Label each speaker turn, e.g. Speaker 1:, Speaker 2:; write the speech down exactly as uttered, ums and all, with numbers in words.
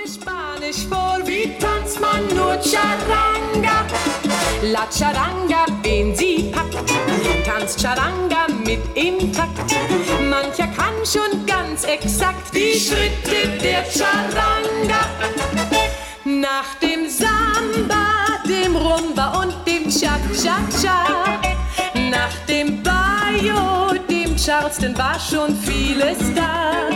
Speaker 1: Spanisch vor, wie tanzt man nur Charanga? La Charanga, wen sie packt, tanzt Charanga mit im Takt. Mancher kann schon ganz exakt die Schritte der Charanga. Nach dem Samba, dem Rumba und dem Cha-Cha-Cha, nach dem Bayo, dem Charleston war schon vieles da.